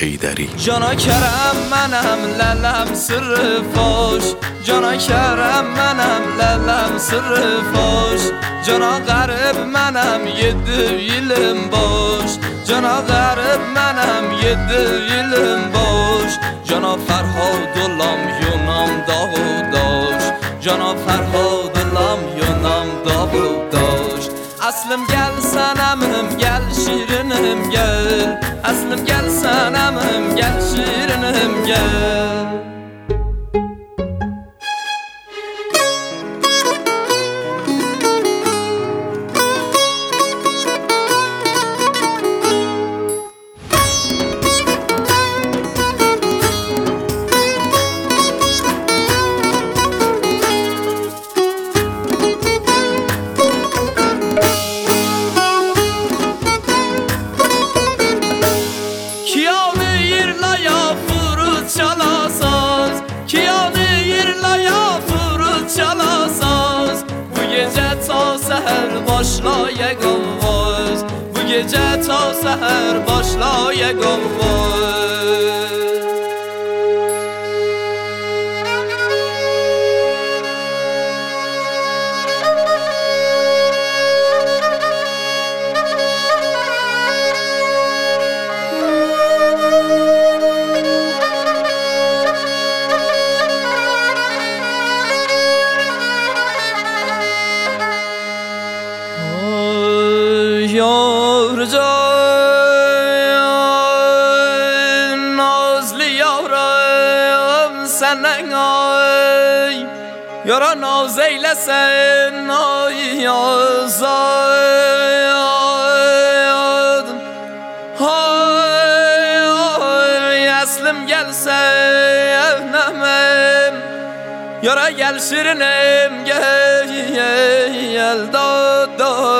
حیدری. جانا کرم منم للم سر فاش، جانا کرم منم للم سر فاش، جانا غرب منم یه دویلم باش، جانا غرب منم یه دویلم باش، جانا فرهاد و لام یونام داغ داش، جانا فرهاد و لام یونام داغ داش. Aslım gel sanamım gel şirinim gel, aslım gel sanamım gel şirinim gel. Başlayaq oğuz, bu gecə ta səhər başlayaq oğuz. Yar can nazlı yaram senden ay, yara naz eylesen ay yazad. Hay aslım gelse evnemem, yara gel şirinim gel da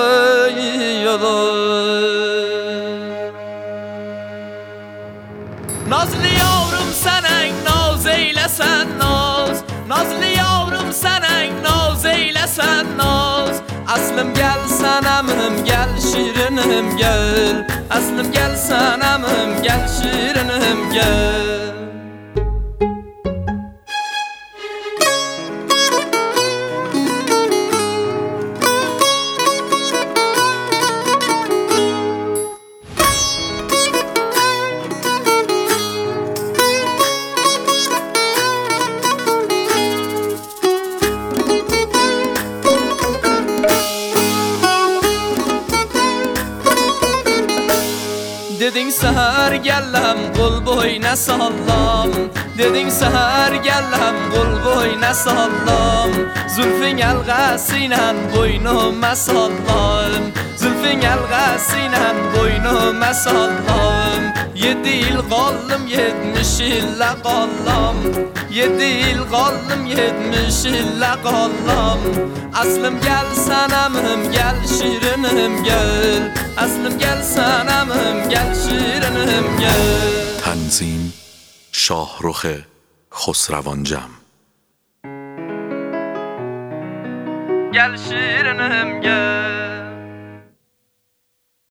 Nazlı yavrum senen naz eylesen naz, nazlı yavrum senen naz eylesen naz. Aslım gel sanamım gel şirinim gel, aslım gel sanamım gel şirinim gel. Dedin seher gellem qul boyna sallam, dedin seher gellem qul boyna sallam. Zülfün əlğəsiyle boynuma sallam, zülfün əlğəsiyle boynuma sallam. 7 il qaldım 70 illə qallam, 7 il qaldım 70 illə qallam. Aslım gel sanamım gel şirinim gel, aslım gel sanamım gel şirinim gel. تنظیم شاهرخ خسروانجم. Gel şirinim gel.